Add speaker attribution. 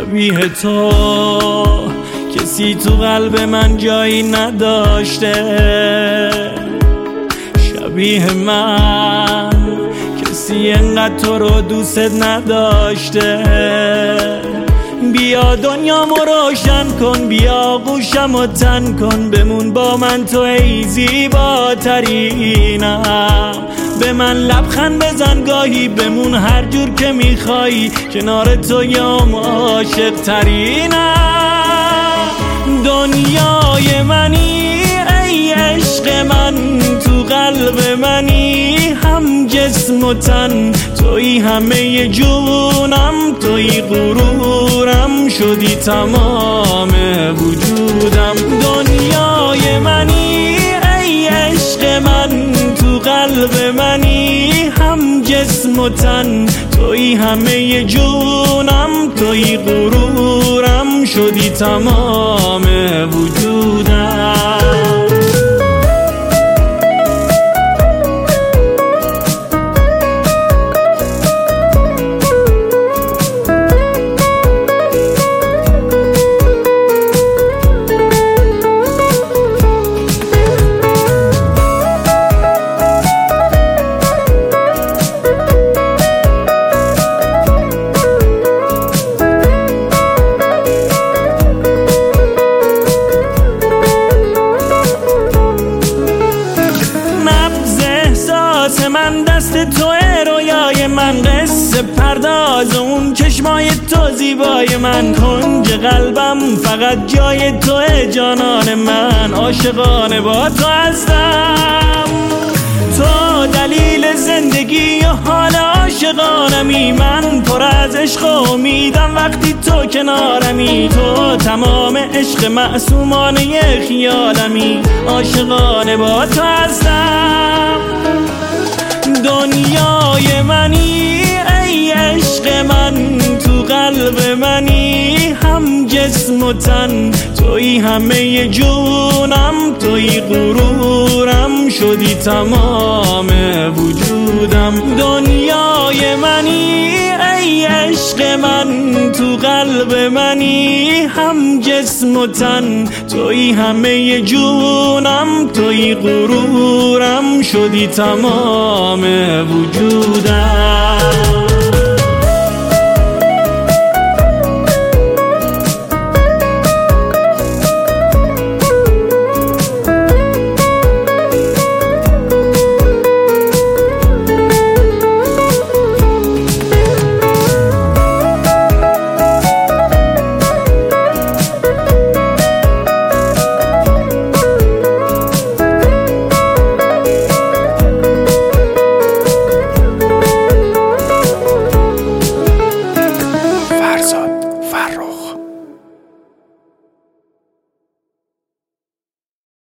Speaker 1: شبیه تو کسی تو قلب من جایی نداشته، شبیه من کسی انقدر تو رو دوست نداشته. بیا دنیامو روشن کن، بیا گوشمو تن کن، بمون با من تو ای زیباترینم. به من لبخند بزن گاهی، بمون هر جور که میخوایی، کنار تو یام عاشق ترینم. دنیای منی ای عشق من، تو قلب منی، هم جسم و تن توی همه جونم، توی غرورم شدی تمام وجودم. دنیای منی ای عشق من، تو قلب منی، هم جسم و تن توی همه جونم، توی غرورم شدی تمام وجودم. من دست توه، رویای من قصه پرداز، اون چشمای تو زیبای من، کنج قلبم فقط جای توه، جانان من عاشقانه با تو هستم. تو دلیل زندگی و حال عاشقانمی، من پر از عشق و امیدم وقتی تو کنارمی. تو تمام عشق معصومانه خیالمی، عاشقانه با تو هستم. دنیای منی ای عشق من، تو قلب منی، هم جسم و تن توی همه جونم، توی غرورم شدی تمام وجودم. دنیای منی ای عشق من، تو قلب منی، هم جسم و تن توی همه جونم، توی غرورم شدی تمام وجودم.